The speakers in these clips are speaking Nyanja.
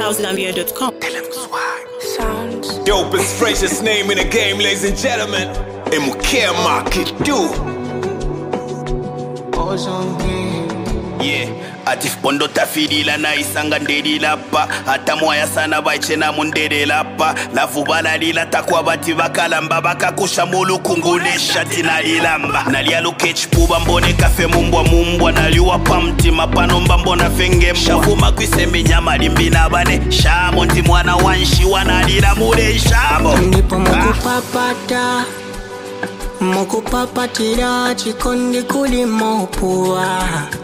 ZHouseZambia.com. Sounds. Dopest, freshest name in the game, ladies and gentlemen. MK Market do. Yeah, atif bondo tafidila na isanga ndedila pa hata moya sana baichena mundedela pa lavu balalila takwa bati bakalamba bakakusha mulukungulisha tinalilamba nalialo ketchup mbone kafe mumbwa naliwa pamti mapanomba mbona fenge shavuma kwisembe nyama limbina bane shamo nti mwana wanshi wanalila mule shamo ndipo mukupapata mukupapatira chikondi kulimopua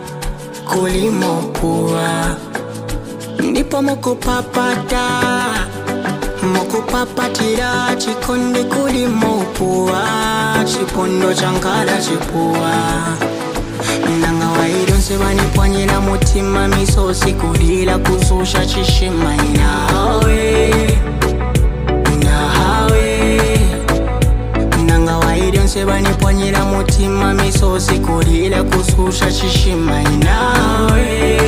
ndipo mukupapatira chikondi kulimopua chipondo chankala chipua nanga waidonse vanipwanyira mutima misosi kulila kuzusha chishima inawe nanga waidonse vanipwanyira mutima misosi kulila kuzusha chishima inawe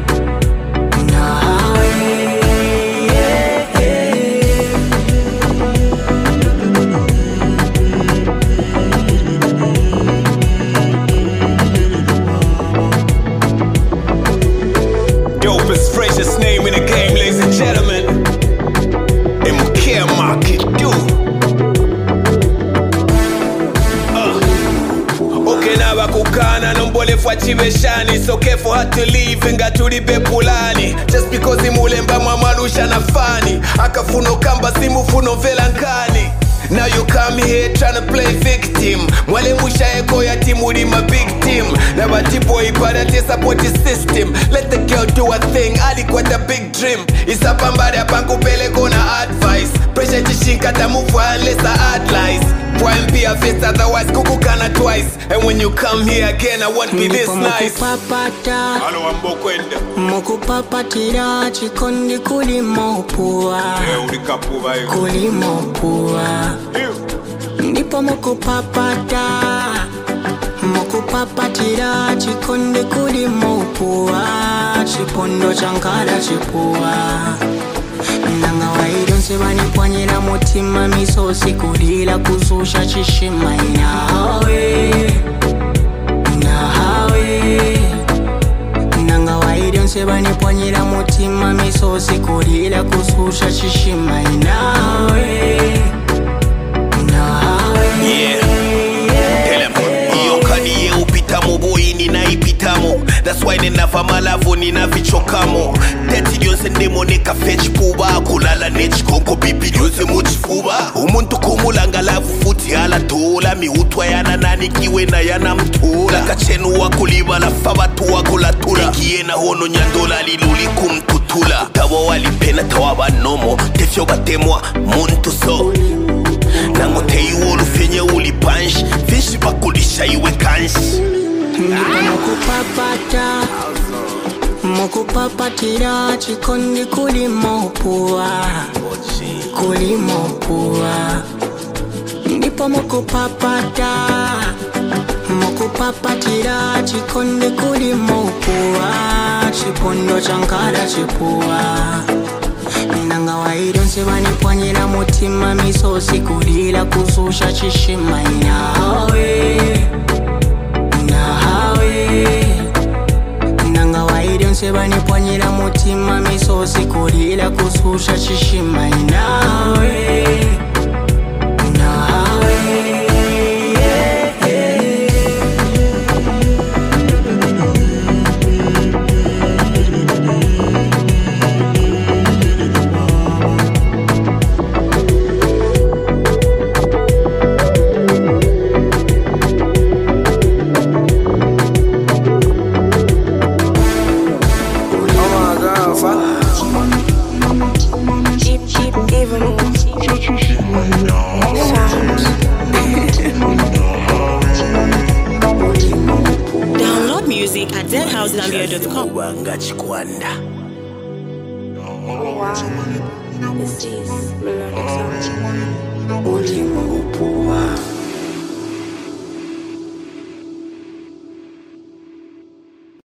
Dopest, freshest name in the game, ladies and gentlemen. MK Market do. Okay, now bakukana nombole fwa chiveshani. So careful how to leave nga tulibe pulani. Just because imulemba mamalusha na fani. Akafuno kamba simufuno velankani. Now you come here tryna play victim. Mwale musha eko ya timu di my big team. Na batipo ipada te support the system. Let the girl do a thing, alikuwa the big dream. Isapambari apangu pele kona advice. Pressure jishinka ta move unless I add lies. Point be a face otherwise kukukana twice. And when you come here again I won't be this nice. Halo ambokwenda mukupapatira chikondi kulimopua ndipo mukupapatira chikondi kulimopua chipondo chankala chipua nanga waidonse vanipwanyira mutima misosi kulila kuzusha chishima inawe nanga waidonse vanipwanyira mutima misosi kulila kuzusha chishima inawe naipitamo that's why ninava malavu ninavichokamo teti lyonse ndemoneka fetchipuba kulala nechikonko bibi lyonse muchifuba umuntu kumulanga lavu futhi aladola mihutwa yana nanikiwe na yana mthula kachenu wakulibala fabatu wakulatula ikiyena hono nyandola liluli kumtutula tawa walipena tawa banomo tefyo batemwa muntu so nangote iwolu fenye uli panshi fishi bakulisha iwe kanshi mukupapatira chikondi kulimopua ndipo mukupapatira chikondi kulimopua chipondo chankala chipua nanga waidonse vanipwanyira mutima misosi kulila kuzusha chishima inawe nanga waidonse vanipwanyira mutima misosi kulila kuzusha chishima inawe Download music at ZHouseZambia.com. This is Melodic Sound.